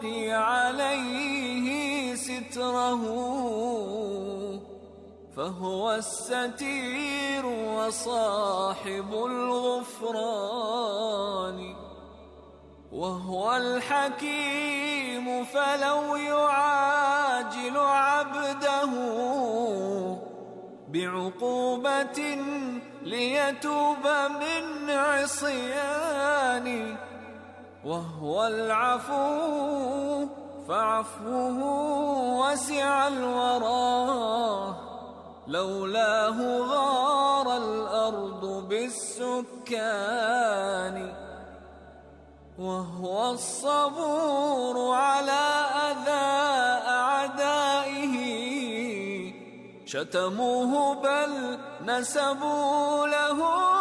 عليه ستره فهو الستير وصاحب الغفران وهو الحكيم فلو يعاجل عبده بعقوبة ليتوب من عصيان وهو العفو فعفوه وسع الورى لولاه غار الأرض بالسكان وهو الصبور على أذى أعدائه شتموه بل نسبوا له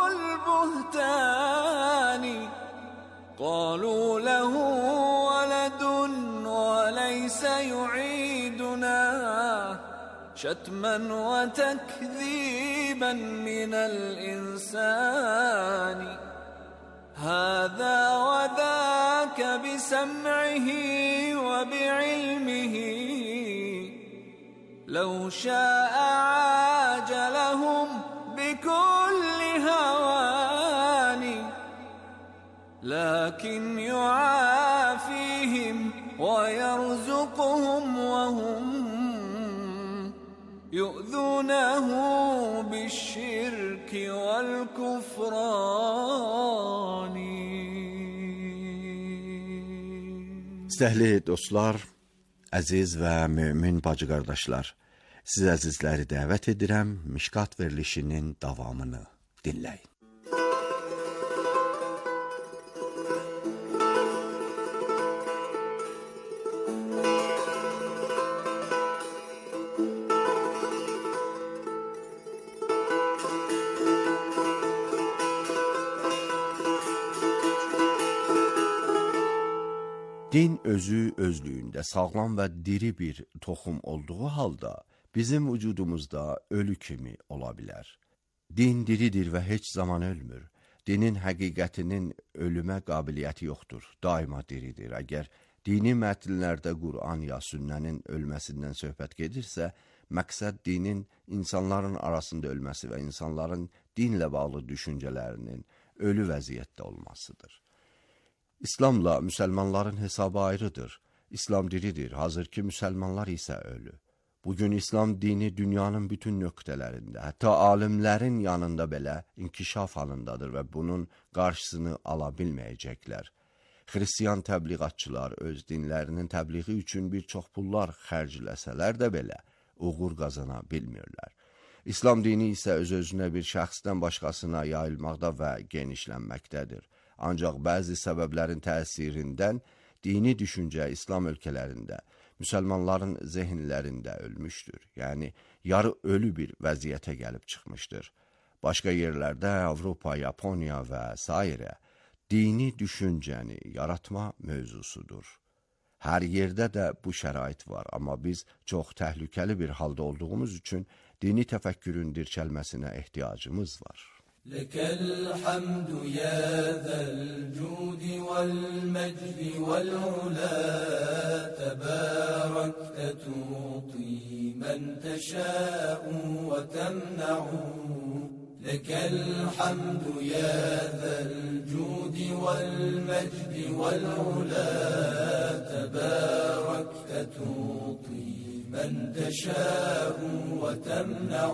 البهتان قالوا له ولد وليس يعيدنا شتما وتكذيبا من الإنسان هذا وذاك بسمعه وبعلمه لو شاء عاجلهم بكل هوان لكن يعافيهم ويرزقهم وهم يؤذونه بالشرك والكفران. Dəyərli dostlar, əziz və mömin bacı qardaşlar, siz əzizləri dəvət edirəm, Mişkat verilişinin davamını dinləyin. Din özü özlüyündə sağlam və diri bir toxum olduğu halda bizim vücudumuzda ölü kimi ola bilər. Din diridir və heç zaman ölmür. Dinin həqiqətinin ölümə qabiliyyəti yoxdur, daima diridir. Əgər dini mətnlərdə Qur'an ya sünnənin ölməsindən söhbət gedirsə, məqsəd dinin insanların arasında ölməsi və insanların dinlə bağlı düşüncələrinin ölü vəziyyətdə olmasıdır. İslamla müsəlmanların hesabı ayrıdır. İslam diridir, hazırki müsəlmanlar isə ölü. Bugün İslam dini dünyanın bütün nöqtələrində, hətta alimlərin yanında belə inkişaf halındadır və bunun qarşısını ala bilməyəcəklər. Xristiyan təbliğatçılar öz dinlərinin təbliği üçün bir çox pullar xərcləsələr də belə uğur qazana bilmirlər. İslam dini isə öz-özünə bir şəxsdən başqasına yayılmaqda və genişlənməkdədir. Ancaq bəzi səbəblərin təsirindən dini düşüncə İslam ölkələrində, müsəlmanların zehinlərində ölmüşdür. Yəni, yarı ölü bir vəziyyətə gəlib çıxmışdır. Başqa yerlərdə, Avropa, Yaponiya və s. dini düşüncəni yaratma mövzusudur. Hər yerdə də bu şərait var, amma biz çox təhlükəli bir halda olduğumuz üçün dini təfəkkürün dirçəlməsinə ehtiyacımız var. لك الحمد يا ذا الجود والمجد والعلا تباركت تعطي من تشاء وتمنع لك الحمد يا ذا الجود والمجد والعلا تباركت تعطي من تشاء وتمنع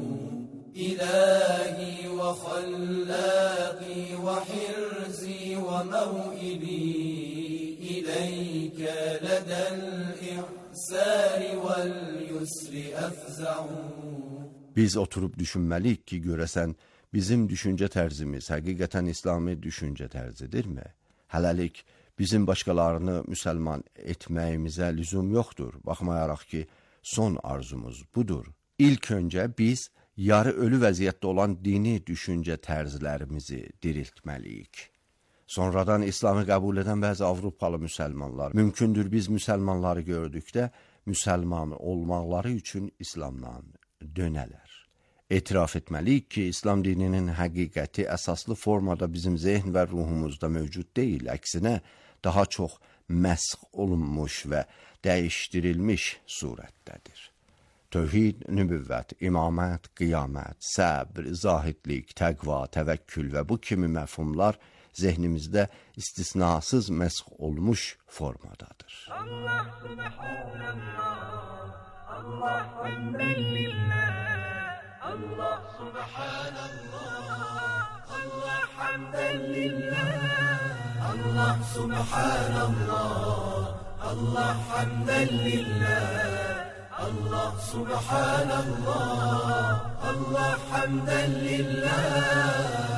إلهي وخلاقي وحرزي وموئلي إليك لدى الإحسان واليسر أفزع. Biz oturub düşünməliyik ki, görəsən bizim düşüncə tərzimiz həqiqətən İslami düşüncə tərzidirmi? Hələlik bizim başqalarını müsəlman etməyimizə lüzum yoxdur, baxmayaraq ki, son arzumuz budur. İlk öncə biz yarı ölü vəziyyətdə olan dini düşüncə tərzlərimizi diriltməliyik. Sonradan İslamı qəbul edən bəzi Avropalı müsəlmanlar, mümkündür biz müsəlmanları gördükdə müsəlman olmaqları üçün İslamdan dönələr. Etiraf etməliyik ki, İslam dininin həqiqəti əsaslı formada bizim zehn və ruhumuzda mövcud deyil, əksinə daha çox məsx olunmuş və dəyişdirilmiş surətdədir. Tövhid, nübüvvət, imamət, qiyamət, səbr, zahidlik, təqva, təvəkkül və bu kimi məfhumlar zehnimizdə istisnasız məsx olmuş formadadır. Allah subhanallah, Allah hamdəlillah, Allah subhanallah, Allah hamdəlillah, Allah subhanallah, Allah hamdəlillah, Allah subhanallah, Allah hamdəlillah.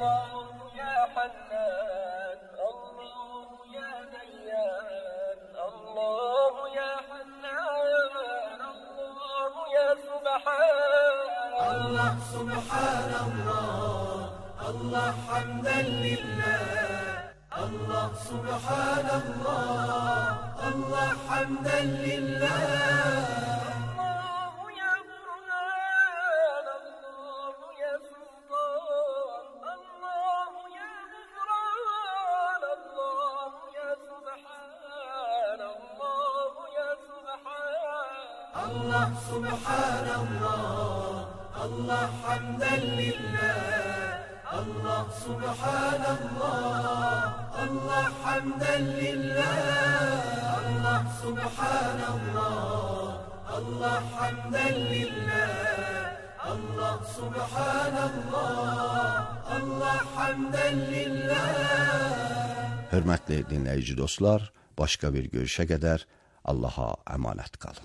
Allah subhanallah, Allah hamdəlillah, Allah subhanallah, Allah hamdəlillah. Allahu ya Qur'an, Allahu ya Sultan, Allahu ya Gufran, Allahu ya Subhan, Allahu ya Subhan. Allah subhanallah, Allah hamdəlillah, Allah subhanallah, Allah hamdəlillah. Allah subhanallah, Allah hamdəlillah, Allah subhanallah, Allah hamdəlillah. Hörmətli dinləyici dostlar, başqa bir görüşə qədər Allaha əmanət qalın.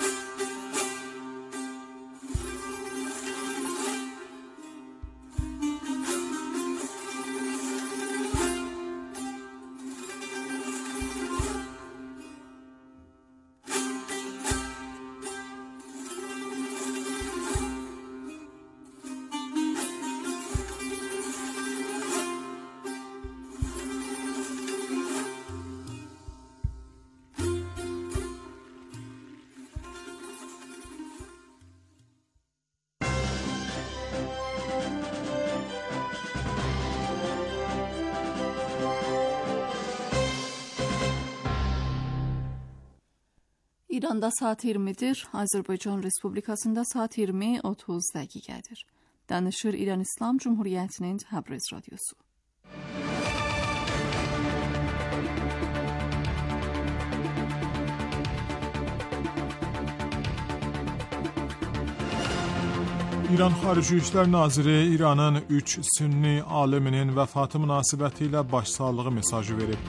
İranda saat 20'dir, Azərbaycan Respublikasında saat 20:30 dəqiqədir. Danışır İran İslam Cumhuriyyətinin Təbriz Radyosu. İran Xarici İşlər Naziri İranın 3 sünni aliminin vəfatı münasibətilə başsağlığı mesajı verib.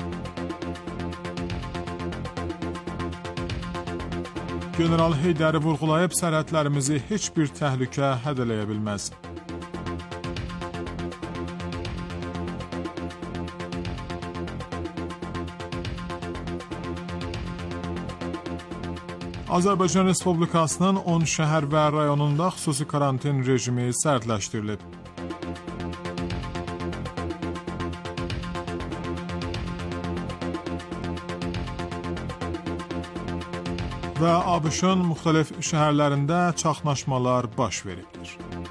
General Heydəri vurğulayıb sərhədlərimizi heç bir təhlükə hədələyə bilməz. Azərbaycan Respublikasının 10 şəhər və rayonunda xüsusi karantin rejimi sərtləşdirilib. Və ABŞ-ın müxtəlif şəhərlərində çaxnaşmalar baş veribdir.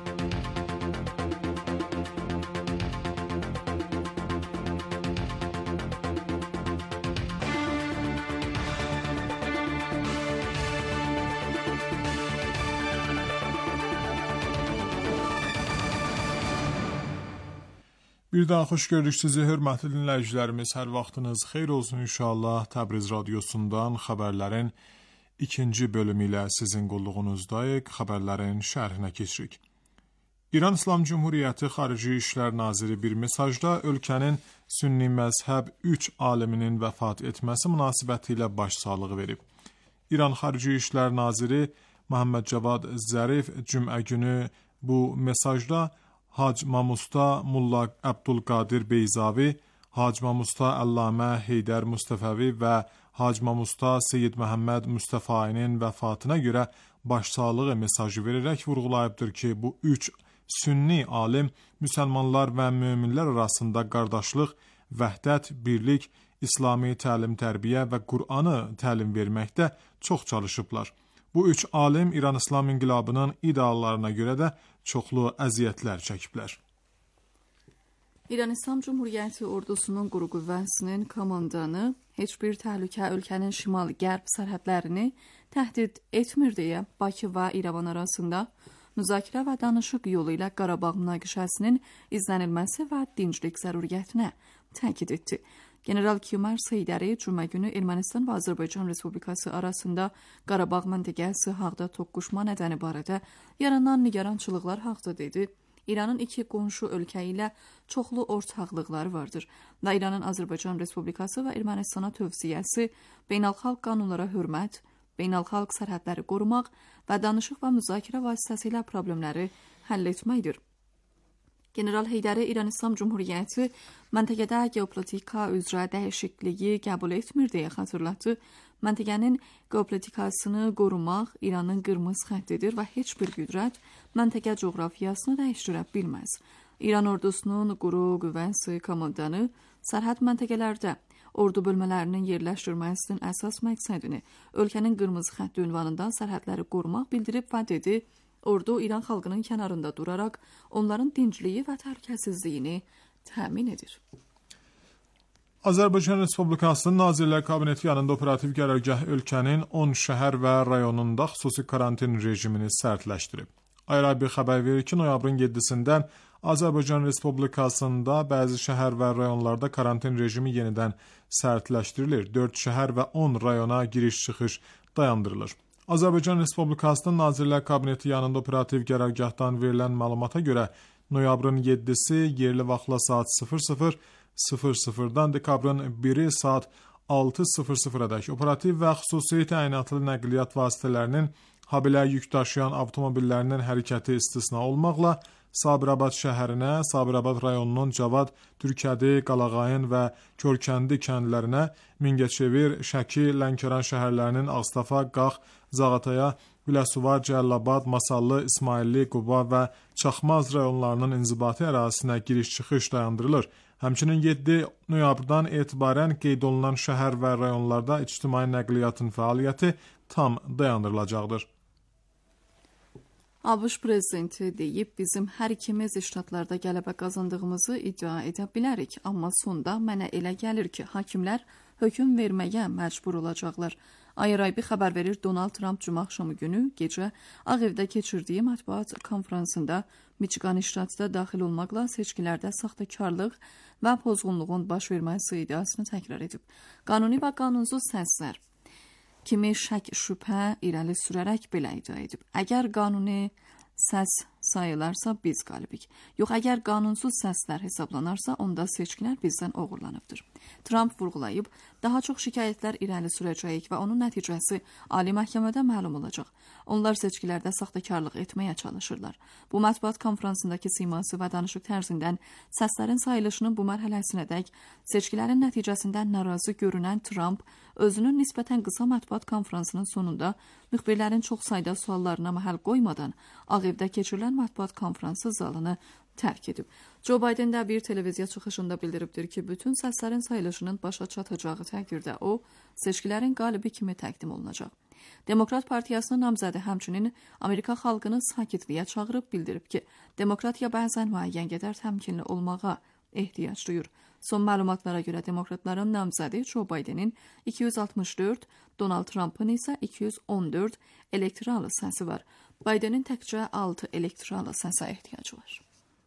Bir daha xoş gördük sizi, hörmətli dinləyicilərimiz. Hər vaxtınız xeyir olsun inşallah. Təbriz Radyosundan xəbərlərin ikinci bölümü ilə sizin qulluğunuzdayıq. Xəbərlərin şərhinə keçirik. İran İslam Cumhuriyyəti Xarici İşlər Naziri bir mesajda ölkənin sünni məzhəb 3 aliminin vəfat etməsi münasibətilə başsağlığı verib. İran Xarici İşlər Naziri Muhammed Cavad Zərif cümə günü bu mesajda Hac Mamusta Mulla Abdülqadir Beyzavi, Hac Mamusta Allamə Heydər Mustafəvi və Hac Mamusta Seyyid Məhəmməd Mustafayinin vəfatına görə başsağlığı mesajı verərək vurğulayıbdır ki, bu 3 sünni alim müsəlmanlar və möminlər arasında qardaşlıq, vəhdət, birlik, İslami təlim-tərbiyə və Qur'anı təlim verməkdə çox çalışıblar. Bu 3 alim İran İslam İnqilabının ideallarına görə də çoxlu əziyyətlər çəkiblər. İran İslam Cumhuriyyəti ordusunun quru qüvvəsinin komandanı heç bir təhlükə ölkənin şimal-qərb sərhədlərini təhdid etmir deyə Bakı və İrəvan arasında müzakirə və danışıq yolu ilə Qarabağ münaqişəsinin izlənilməsi və dinclik zəruriyyətinə təkid etdi. General Kimar Seydəri cümə günü Ermənistan və Azərbaycan Respublikası arasında Qarabağ məntəqəsi haqda toqquşma nədəni barədə yaranan nigarançılıqlar haqda dedi. İranın iki qonşu ölkə ilə çoxlu ortaqlıqları vardır və İranın Azərbaycan Respublikası və Ermənistana tövsiyəsi beynəlxalq qanunlara hörmət, beynəlxalq sərhədləri qorumaq və danışıq və müzakirə vasitəsilə problemləri həll etməkdir. General Heydəri İran İslam Cumhuriyyəti məntəqədə geopolitika üzrə dəyişikliyi qəbul etmir deyə xatırlatdı. Məntəqənin geopolitikasını qorumaq İranın qırmızı xəttidir və heç bir qüdrət məntəqə coğrafiyasını dəyişdirə bilməz. İran ordusunun quru qüvvəsi komandanı sərhəd məntəqələrdə ordu bölmələrinin yerləşdirməsinin əsas məqsədini ölkənin qırmızı xətti ünvanından sərhədləri qorumaq bildirib və dedi, ordu İran xalqının kənarında duraraq onların dincliyi və təhlükəsizliyini təmin edir. Azərbaycan Respublikasının Nazirlər Kabineti yanında operativ qərargah ölkənin 10 şəhər və rayonunda xüsusi karantin rejimini sərtləşdirib. Ayrı xəbər verir ki, noyabrın 7-sindən Azərbaycan Respublikasında bəzi şəhər və rayonlarda karantin rejimi yenidən sərtləşdirilir. 4 şəhər və 10 rayona giriş-çıxış dayandırılır. Azərbaycan Respublikasının Nazirlər Kabineti yanında operativ qərargahdan verilən məlumata görə noyabrın 7-si yerli vaxtla saat 00:00-dan dekabrın 1-i saat 6:00-dək operativ və xüsusi təyinatlı nəqliyyat vasitələrinin, habelə yük daşıyan avtomobillərinin hərəkəti istisna olmaqla Sabirabad şəhərinə, Sabirabad rayonunun Cavad, Türkədi, Qalağayın və Körkəndi kəndlərinə, Mingəçevir, Şəki, Lənkəran şəhərlərinin Ağstafa, Qax, Zağataya, Biləsuvar, Cəllabad, Masallı, İsmailli, Quba və Çaxmaz rayonlarının inzibati ərazisinə giriş-çıxış dayandırılır. Həmçinin 7 noyabrdan etibarən qeyd olunan şəhər və rayonlarda ictimai nəqliyyatın fəaliyyəti tam dayandırılacaqdır. ABŞ prezidenti deyib, bizim hər ikimiz ştatlarda qələbə qazandığımızı iddia edə bilərik, amma sonda mənə elə gəlir ki, hakimlər hökm verməyə məcbur olacaqlar. IRIB xəbər verir, Donald Trump cümə axşamı günü gecə Ağ Evdə keçirdiyi mətbuat konfransında Michigan ştatında daxil olmaqla seçkilərdə saxtakarlıq və pozğunluğun baş verməsi iddiasını təkrar edib. Qanuni və qanunsuz səslər kimi şək şübhə irəli sürərək belə iddia edib. Əgər qanuni səs sayılarsa biz qalibik. Yox, əgər qanunsuz səslər hesablanarsa, onda seçkilər bizdən oğurlanıbdır. Trump vurğulayıb, daha çox şikayətlər irəli sürəcəyik və onun nəticəsi Ali Məhkəmədə məlum olacaq. Onlar seçkilərdə saxtakarlıq etməyə çalışırlar. Bu mətbuat konfransındakı siması və danışıq tərzindən səslərin sayılışının bu mərhələsinədək seçkilərin nəticəsində narazı görünən Trump özünün nisbətən qısa mətbuat konfransının sonunda müxbirlərin çox sayda suallarına məhəl qoymadan Ağ Evdə keçirilən mətbuat konfransı zalını tərk edib. Joe Biden də bir televiziya çıxışında bildiribdir ki, bütün səslərin sayılışının başa çatacağı təqdirdə o, seçkilərin qalibi kimi təqdim olunacaq. Demokrat Partiyasının namzədi həmçinin Amerika xalqını sakitliyə çağırıb bildirib ki, demokratiya bəzən müəyyən qədər təmkinli olmağa ehtiyac duyur. Son məlumatlara görə demokratların namzədi Joe Bidenin 264, Donald Trump'ın isə 214 elektoral səsi var. Bidenin təkcə 6 elektoral səsə ehtiyacı var.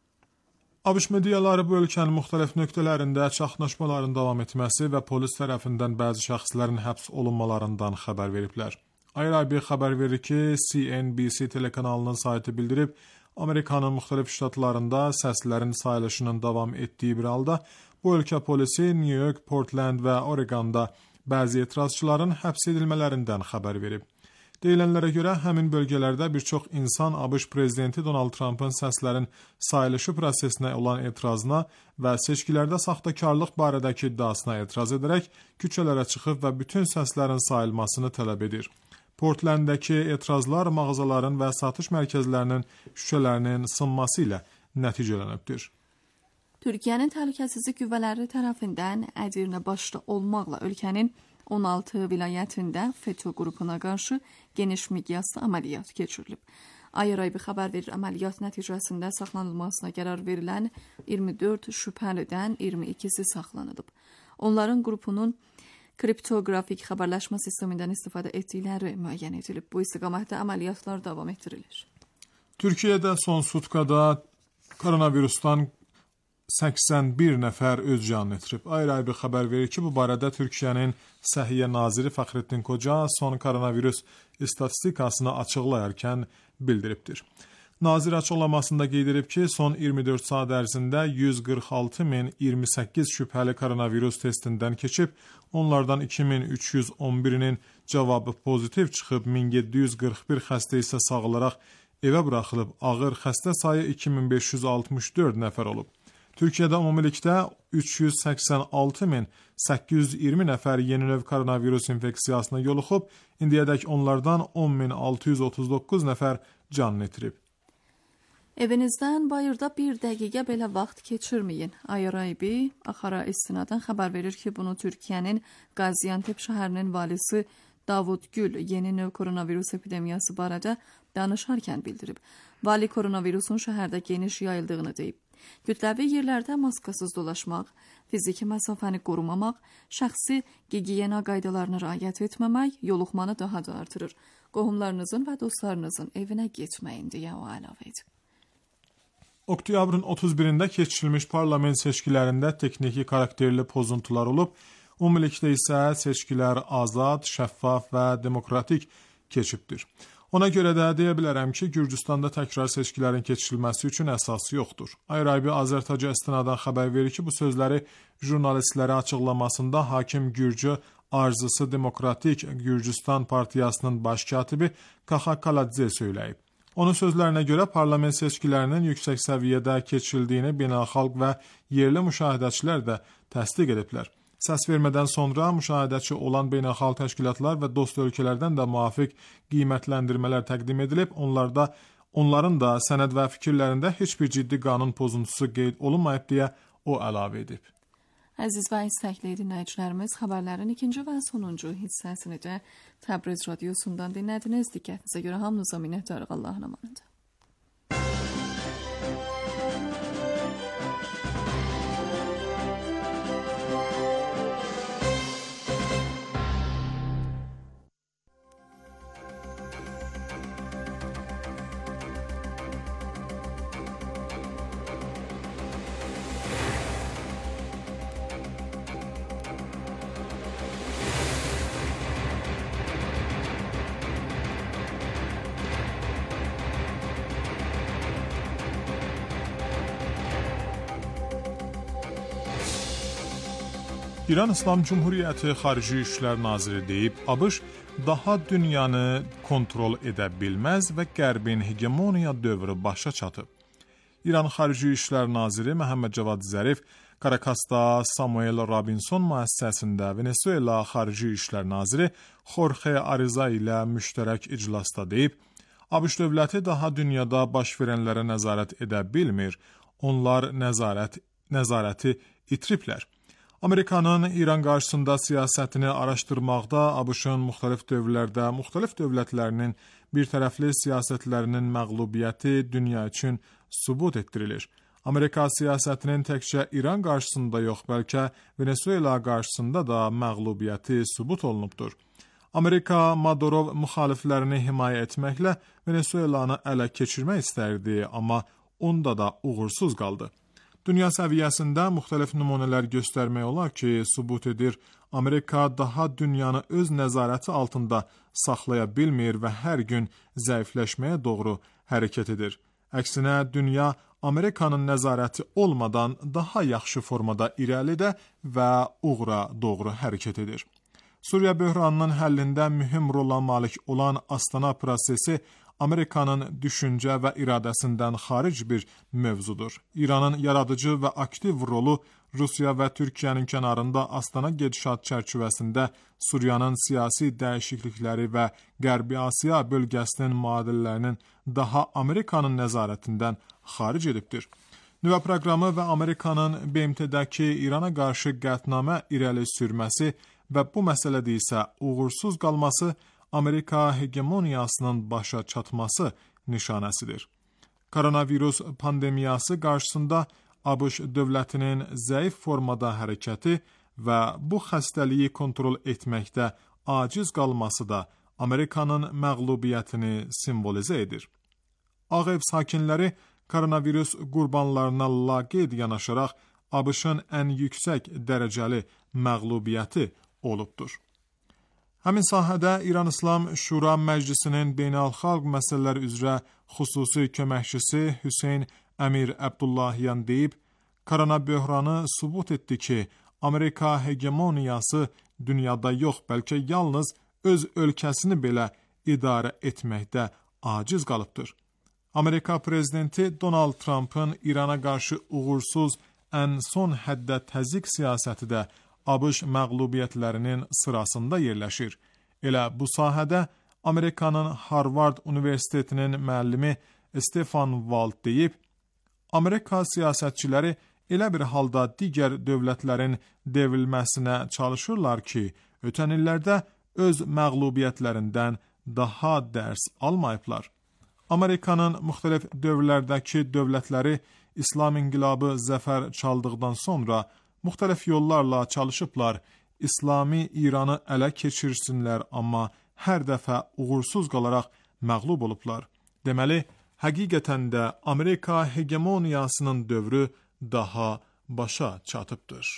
ABŞ mediaları bu ölkənin müxtəlif nöqtələrində çaxnaşmaların davam etməsi və polis tərəfindən bəzi şəxslərin həbs olunmalarından xəbər veriblər. IRIB xəbər verir ki, CNBC telekanalının saytı bildirib, Amerikanın müxtəlif ştatlarında səslərin sayılışının davam etdiyi bir halda, bu ölkə polisi New York, Portland və Oregonda bəzi etirazçıların həbs edilmələrindən xəbər verib. Deyilənlərə görə həmin bölgələrdə bir çox insan ABŞ prezidenti Donald Trump'ın səslərin sayılışı prosesinə olan etirazına və seçkilərdə saxtakarlıq barədəki iddiasına etiraz edərək küçələrə çıxıb və bütün səslərin sayılmasını tələb edir. Portlanddəki etirazlar mağazaların və satış mərkəzlərinin şüşələrinin sınması ilə nəticələnibdir. Türkiyənin təhlükəsizlik qüvvələri tərəfindən Ədirnə başda olmaqla ölkənin 16 vilayətində FETÖ qrupuna qarşı geniş miqyaslı əməliyyat keçirilib. IRIB xəbər verir, əməliyyat nəticəsində saxlanılmasına qərar verilən 24 şübhəlidən 22-si saxlanılıb. Onların qrupunun kriptoqrafik xəbərləşmə sistemindən istifadə etdikləri müəyyən edilib. Bu istiqamətdə əməliyyatlar davam etdirilir. Türkiyədə son sutkada koronavirusdan 81 nəfər öz canını itirib. Ayrı-ayrı xəbər verir ki, bu barədə Türkiyənin Səhiyyə naziri Fəxrettin Qoca son koronavirus istatistikasını açıqlayarkən bildiribdir. Nazir açıqlamasında qeyd edib ki, son 24 saat ərzində 146.028 şübhəli koronavirus testindən keçib, onlardan 2311-nin cavabı pozitiv çıxıb, 1741 xəstə isə sağılaraq evə buraxılıb, ağır xəstə sayı 2564 nəfər olub. Türkiyədə ümumilikdə 386.820 nəfər yeni növ koronavirus infeksiyasına yoluxub, indiyədək onlardan 10.639 nəfər canını itirib. Evinizdən bayırda bir dəqiqə belə vaxt keçirməyin. Ayrı-ayrı Axara istinadən xəbər verir ki, bunu Türkiyənin Qaziantep şəhərinin valisi Davud Gül yeni növ koronavirus epidemiyası barədə danışarkən bildirib. Vali koronavirusun şəhərdə geniş yayıldığını deyib. Kütləvi yerlərdə maskasız dolaşmaq, fiziki məsafəni qorumamaq, şəxsi gigiyena qaydalarına riayət etməmək yoluxmanı daha da artırır. Qohumlarınızın və dostlarınızın evinə getməyin deyə o əlavə edib. Oktyabrın 31-də keçirilmiş parlament seçkilərində texniki karakterli pozuntular olub, ümumilikdə isə seçkilər azad, şəffaf və demokratik keçibdir. Ona görə də deyə bilərəm ki, Gürcüstanda təkrar seçkilərin keçirilməsi üçün əsas yoxdur. Ayrı-ayrı Azərtaca istinadən xəbər verir ki, bu sözləri jurnalistlərə açıqlamasında hakim Gürcü Arzusu Demokratik Gürcüstan Partiyasının baş katibi Kaxa Kaladze söyləyib. Onun sözlərinə görə parlament seçkilərinin yüksək səviyyədə keçirildiyini beynəlxalq və yerli müşahidəçilər də təsdiq ediblər. Səs vermədən sonra müşahidəçi olan beynəlxalq təşkilatlar və dost ölkələrdən də müvafiq qiymətləndirmələr təqdim edilib, onların da sənəd və fikirlərində heç bir ciddi qanun pozuntusu qeyd olunmayıb deyə o əlavə edib. Əziz və istəkli dinləyicilərimiz, xəbərlərin ikinci və sonuncu hissəsini də Təbriz radiosundan dinlədiniz. Diqqətinizə görə hamınıza minnətdarıq. Allahın amanında. İran İslam Cumhuriyyəti Xarici İşlər Naziri deyib, ABŞ daha dünyanı kontrol edə bilməz və Qərbin hegemoniya dövrü başa çatıb. İran Xarici İşlər Naziri Məhəmməd Cavad Zərif Karakasda Samuel Robinson müəssisəsində Venezuela Xarici İşlər Naziri Jorge Ariza ilə müştərək iclasda deyib, ABŞ dövləti daha dünyada baş verənlərə nəzarət edə bilmir, onlar nəzarəti itiriblər. Amerikanın İran qarşısında siyasətini araşdırmaqda ABŞ-ın müxtəlif dövrlərdə müxtəlif dövlətlərinin birtərəfli siyasətlərinin məğlubiyyəti dünya üçün sübut etdirilir. Amerika siyasətinin təkcə İran qarşısında yox, bəlkə Venezuela qarşısında da məğlubiyyəti sübut olunubdur. Amerika Madurov müxaliflərini himayə etməklə Venezuelanı ələ keçirmək istərdi, amma onda da uğursuz qaldı. Dünya səviyyəsində müxtəlif nümunələr göstərmək olar ki, sübut edir, Amerika daha dünyanı öz nəzarəti altında saxlaya bilmir və hər gün zəifləşməyə doğru hərəkət edir. Əksinə, dünya Amerikanın nəzarəti olmadan daha yaxşı formada irəlidə və uğura doğru hərəkət edir. Suriya böhranının həllində mühüm rola malik olan Astana prosesi Amerikanın düşüncə və iradəsindən xaric bir mövzudur. İranın yaradıcı və aktiv rolu Rusiya və Türkiyənin kənarında Astana gedişat çərçivəsində Suriyanın siyasi dəyişiklikləri və Qərbi Asiya bölgəsinin müadillərinin daha Amerikanın nəzarətindən xaric edibdir. Nüvə proqramı və Amerikanın BMT-dəki İrana qarşı qətnamə irəli sürməsi və bu məsələdə isə uğursuz qalması Amerika hegemoniyasının başa çatması nişanəsidir. Koronavirus pandemiyası qarşısında ABŞ dövlətinin zəif formada hərəkəti və bu xəstəliyi kontrol etməkdə aciz qalması da Amerikanın məğlubiyyətini simvolizə edir. Ağ Ev sakinləri koronavirus qurbanlarına laqeyd yanaşaraq ABŞ-ın ən yüksək dərəcəli məğlubiyyəti olubdur. Həmin sahədə İran İslam Şura Məclisinin beynəlxalq məsələlər üzrə xüsusi köməkçisi Hüseyn Əmir Əbdullahyan deyib, korona böhranı sübut etdi ki, Amerika hegemoniyası dünyada yox, bəlkə yalnız öz ölkəsini belə idarə etməkdə aciz qalıbdır. Amerika prezidenti Donald Trump'ın İrana qarşı uğursuz ən son həddə təzyiq siyasəti də ABŞ məğlubiyyətlərinin sırasında yerləşir. Elə bu sahədə Amerikanın Harvard Universitetinin müəllimi Stefan Walt deyib, Amerika siyasətçiləri elə bir halda digər dövlətlərin devrilməsinə çalışırlar ki, ötən illərdə öz məğlubiyyətlərindən daha dərs almayıblar. Amerikanın müxtəlif dövrlərdəki dövlətləri İslam inqilabı zəfər çaldıqdan sonra müxtəlif yollarla çalışıblar, İslami İranı ələ keçirsinlər, amma hər dəfə uğursuz qalaraq məğlub olublar. Deməli, həqiqətən də Amerika hegemoniyasının dövrü daha başa çatıbdır.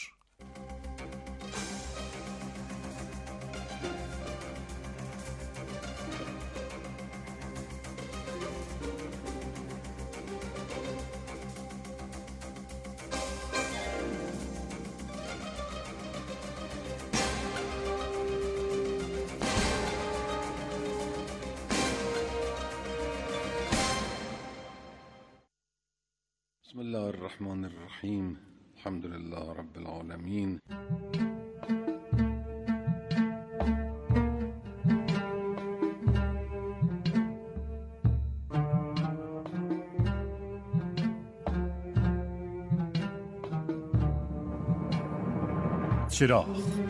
بسم الله الرحمن الرحیم الحمد لله رب العالمین چراغ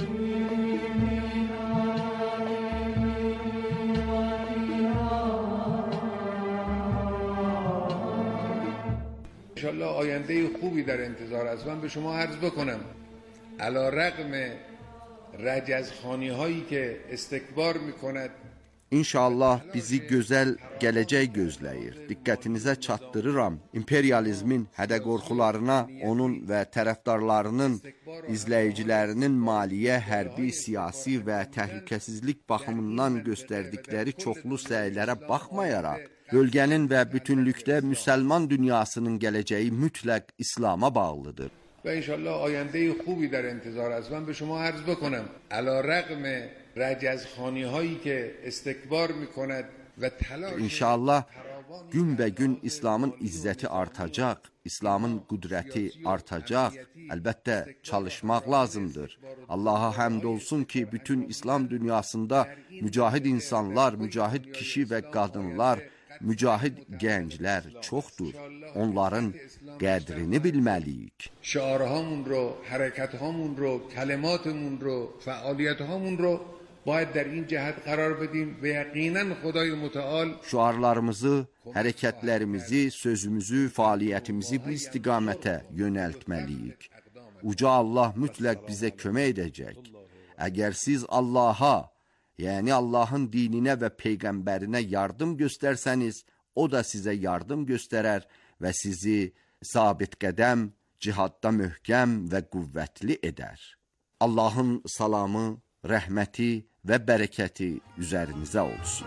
انشالله آینده خوبی در انتظار است. من به شما عرض بکنم علی رغم رجزخوانی هایی که استکبار میکند İnşallah bizi gözəl gələcək gözləyir. Diqqətinizə çatdırıram. İmperializmin hədə-qorxularına, onun və tərəfdarlarının, izləyicilərinin maliyyə, hərbi, siyasi və təhlükəsizlik baxımından göstərdikləri çoxlu səylərə baxmayaraq, bölgənin və bütünlükdə müsəlman dünyasının gələcəyi mütləq İslama bağlıdır. و انشالله آینده خوبی در انتظار است. من به شما عرض بکنم علی رغم رجزخوانی هایی که استکبار میکند و تلاش İnşallah gün və gün İslamın izzəti artacaq, İslamın qüdrəti artacaq. Əlbəttə çalışmaq lazımdır. Allaha həmd olsun ki, bütün İslam dünyasında mücahid insanlar, mücahid kişi və qadınlar, mücahid gənclər çoxdur. Onların qədrini bilməliyik. شعارهامون رو، حرکتهامون رو، کلماتمون رو، فعالیتهامون رو باید در این جهت قرار بدیم و یقینا خدای متعال Şuarlarımızı, hərəkətlərimizi, sözümüzü, fəaliyyətimizi bu istiqamətə yönəltməliyik. Uca Allah mütləq bizə kömək edəcək. Əgər siz Allaha, yəni Allahın dininə və peyğəmbərinə yardım göstərsəniz, o da sizə yardım göstərər və sizi sabit qədəm, cihadda möhkəm və qüvvətli edər. Allahın salamı, rəhməti və bərəkəti üzərinizə olsun.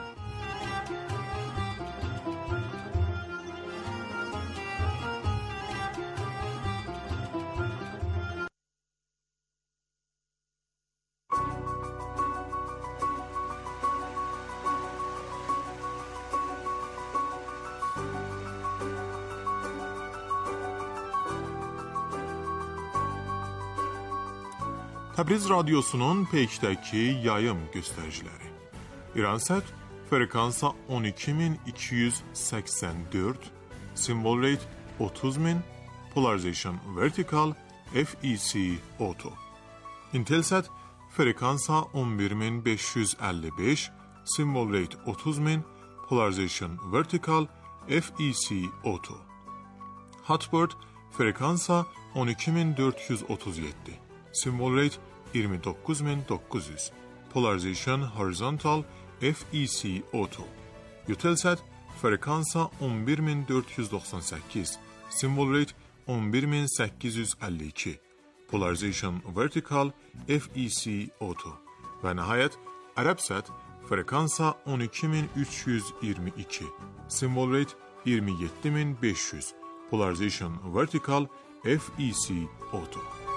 Təbriz radiosunun peykdəki yayım göstəriciləri. İransat frekansa 12284, symbol rate 30000, polarization vertical, FEC auto. Intelsat frekansa 11555, symbol rate 30000, polarization vertical, FEC auto. Hotbird frekansa 12437. Symbol rate 29900. Polarization horizontal FEC auto. Eutelsat frekansa 11498. Symbol rate 11852. Polarization vertical FEC auto. Və nəhayət Arabsat frekansa 12322. Symbol rate 27500. Polarization vertical FEC auto.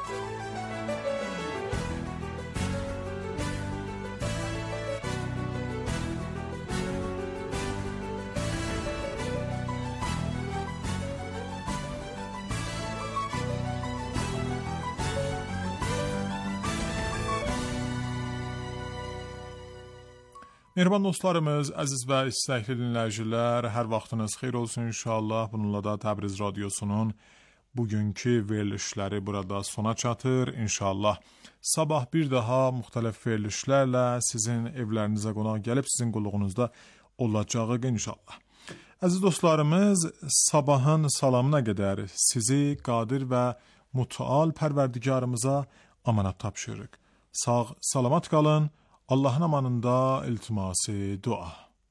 Mehriban dostlarımız, əziz və istəkli dinləyicilər, hər vaxtınız xeyir olsun inşallah. Bununla da Təbriz Radiosunun bugünkü verilişləri burada sona çatır. İnşallah sabah bir daha müxtəlif verilişlərlə sizin evlərinizə qonaq gəlib sizin qulluğunuzda olacağı inşallah. Əziz dostlarımız, sabahın salamına qədər sizi qadir və mütəal pərverdigarımıza amanat tapşırırıq. Sağ, salamat qalın. Allah'ın amanında iltiması dua.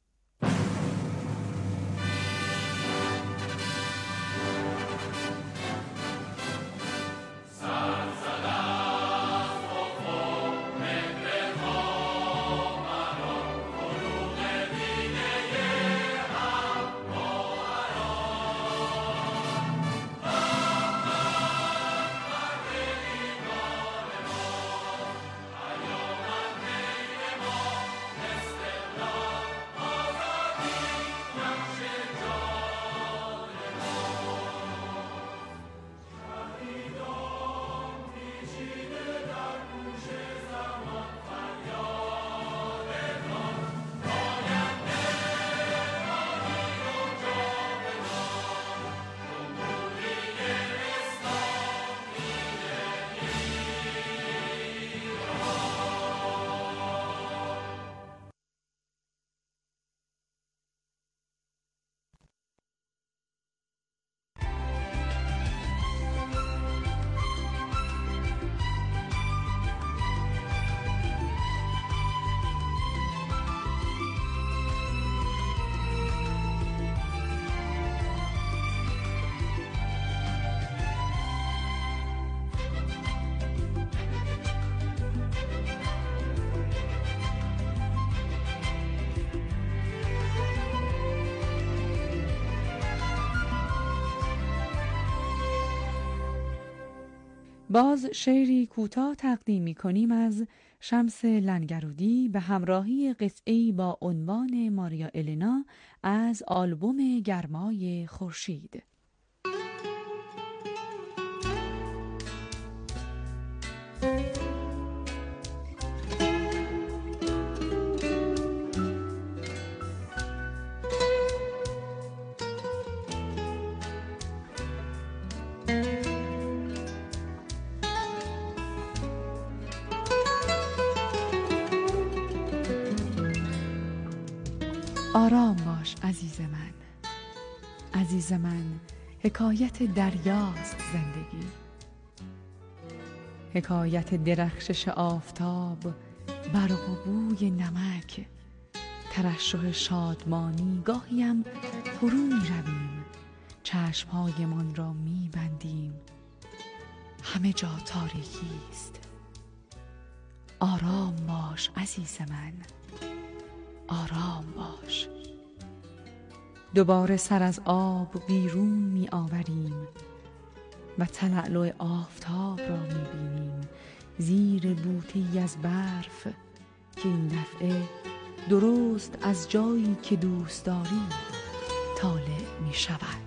باز شعری کوتاه تقدیم می‌کنیم از شمس لنگرودی به همراهی قطعه‌ای با عنوان ماریا النا از آلبوم گرمای خورشید. آرام باش عزیز من، عزیز من، حکایت دریاست زندگی، حکایت درخشش آفتاب، برق و بوی نمک، ترشح شادمانی. گاهیم فرو می رویم، چشمهایمان را می بندیم، همه جا تاریکی است. آرام باش عزیز من، آرام باش. دوباره سر از آب بیرون می آوریم و تلألؤ آفتاب را می بینیم زیر بوته‌ای از برف که این دفعه درست از جایی که دوست داری طالع می شود.